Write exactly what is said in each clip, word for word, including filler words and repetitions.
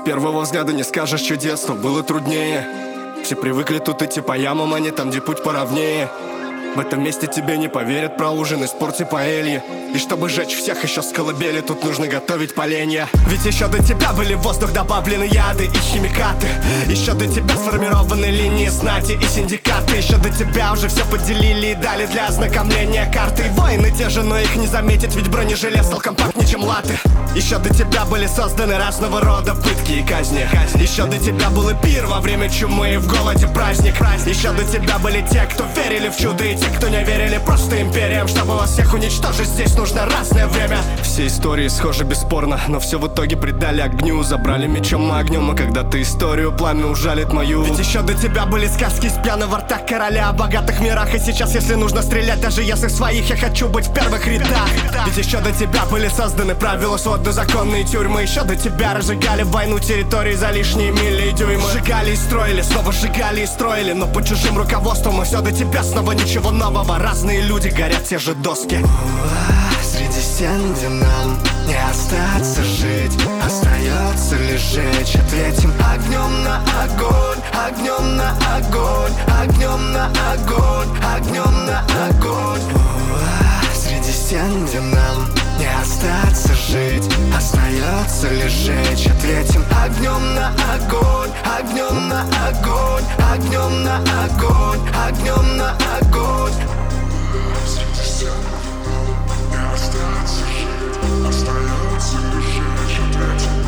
первого взгляда не скажешь чудес, но было труднее. Все привыкли тут идти по ямам, а не там, где путь поровнее. В этом месте тебе не поверят про ужин и спорте паэльи. И чтобы сжечь всех еще с колыбели, тут нужно готовить поленья. Ведь еще до тебя были в воздух добавлены яды и химикаты. Еще до тебя сформированы линии знати и синдикаты. Еще до тебя уже все поделили и дали для ознакомления карты. И воины те же, но их не заметить, ведь бронежилет стал компактнее, чем латы. Еще до тебя были созданы разного рода пытки и казни. Еще до тебя был и пир во время чумы и в голоде праздник. Еще до тебя были те, кто верили в чудо, и те, кто не верили просто империям. Чтобы вас всех уничтожить, здесь нужно разное время. Все истории схожи бесспорно, но все в итоге предали огню. Забрали мечом и огнем, а когда-то историю пламя ужалит мою. Ведь еще до тебя были сказки из пьяного рта короля о богатых мирах. И сейчас, если нужно стрелять, даже если своих, я хочу быть в первых рядах. Ведь еще до тебя были созданы правила, своды, законные тюрьмы. Еще до тебя разжигали войну территории за лишние мили и дюймы. Сжигали и строили, снова сжигали и строили, но под чужим руководством. И все до тебя снова ничего нового. Разные люди, горят те же доски. Среди стен, где нам не остаться жить, остается лишь жечь. Ответим огнем на огонь, огнем на огонь, огнем на огонь, огнем на огонь. Среди стен, где нам не остаться жить, остается лишь жечь. Ответим огнем на огонь, огнем на огонь, огнем на огонь, огнем на огонь. Среди стен не остаться жить, остается лишь жечь. Ответим.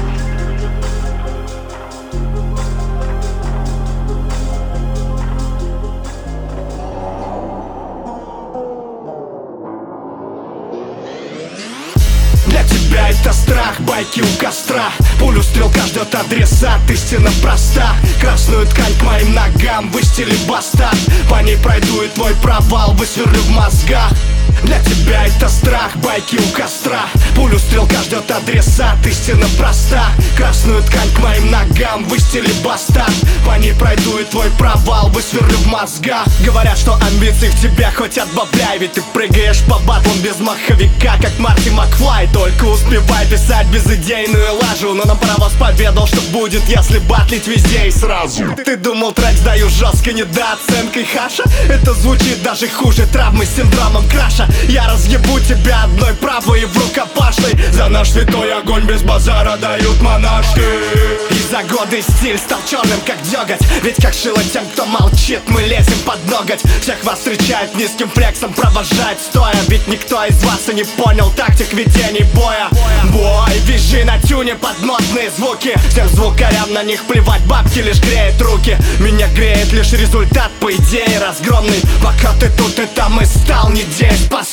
Для тебя это страх, байки у костра. Пулю стрелка ждет адресат, истина проста. Красную ткань к моим ногам выстели бастард. По ней пройду и твой провал высверлю в мозгах. Для тебя это страх, байки у костра. Пулю стрелка ждет адресат, истина проста. Красную ткань к моим ногам выстели бастард. По ней пройду и твой провал высверлю в мозгах. Говорят, что амбиции в тебе хоть отбавляй, ведь ты прыгаешь по батлам без маховика, как Марти Макфлай. Только успевай писать безыдейную лажу. Но нам паровоз поведал, что будет, если батлить везде и сразу. Ты думал, трек сдаю жесткой недооценкой хаша? Это звучит даже хуже травмы с синдромом краша. Я разъебу тебя одной правой и в рукопашной. За наш святой огонь без базара дают монашки. И за годы стиль стал черным, как деготь. Ведь как шило тем, кто молчит, мы лезем под ноготь. Всех вас встречают низким флексом, провожает стоя. Ведь никто из вас и не понял тактик ведений боя. Бой, визжи на тюне под нотные звуки. Всем звукарям на них плевать, бабки лишь греют руки. Меня греет лишь результат, по идее разгромный. Пока ты тут и там и стал недееспособный.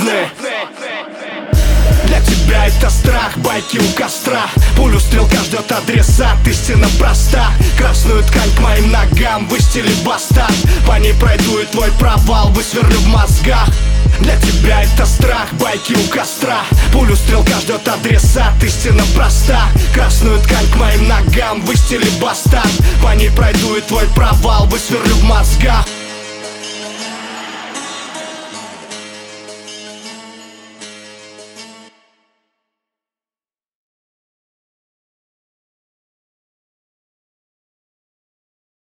Для тебя это страх, байки у костра. Пулю стрелка ждет адресат, истина проста. Красную ткань к моим ногам выстели бастард. По ней пройду и твой провал высверлю в мозгах. Для тебя это страх, байки у костра. Пулю стрелка ждет адресат, истина проста. Красную ткань к моим ногам выстели бастард. По ней пройду и твой провал высверлю в мозгах.